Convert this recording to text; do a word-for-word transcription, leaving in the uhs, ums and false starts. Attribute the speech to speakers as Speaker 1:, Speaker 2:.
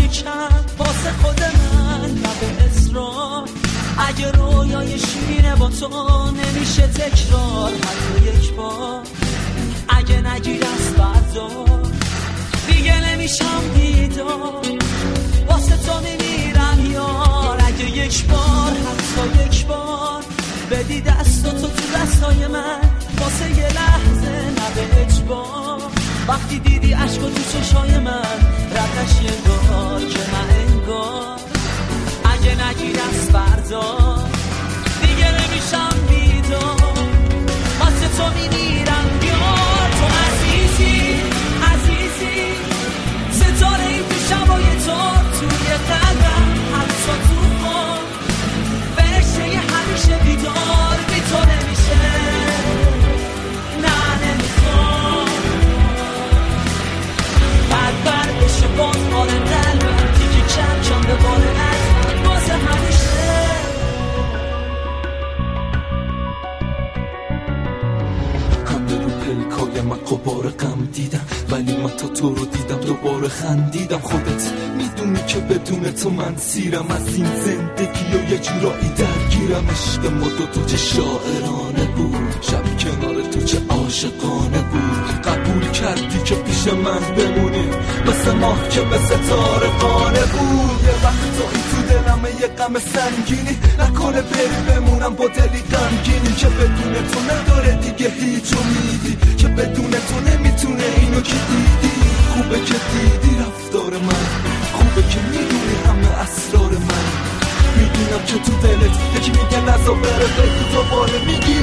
Speaker 1: کم واسه خود من نه به اصرار. اگه رویای شیرینه با تو نمیشه تکرار حتی یک بار. اگه نگیر از بردار دیگه نمیشم بیدار. واسه تو میمیرم یار. اگه یک بار حتی یک بار بدی دستاتو تو دستای من واسه یه لحظه نه به اجبار. وقتی دیدی عشقا تو چشای من ردش یه انگار که من انگار. اگه نگیر از بردار دیگه نمیشم بیدار. واسه تو میمیرم یار. تو عزیزی عزیزی ستاره این تو شبای تو توی قلبم حتی تو خون فرشته یه همیشه بیدار. بی تو نمیشه نه نمیخوام بر بر بشه باز حال قلبم دیگه کم کم به باله از واسه همیشه.
Speaker 2: همه رو پلکای من قبار غم دیدم ولی من تا تو رو دیدم دوباره خندیدم. خودت میدونی که بدون تو من سیرم از این زندگی و یه جورایی درگیرم. عشق ما دو تو چه شاعرانه بود شب کنار تو چه عاشقانه بود. قبول کردی که پیش من بمونی مثل ماه که به ستاره خانه بود. یه وقتایی تو دلمه یه غم سنگینی نکنه بری بمونم با دلی غمگینی که بدون تو نداره دیگه هیچ امیدی که بدون تو نمیتونه اینو که دیدی. خوبه که دیدی رفتار من خوبه که میدونی همه اسرار من. میدونم که تو دلت یکی میگه نزا بره بگو دوباره میگی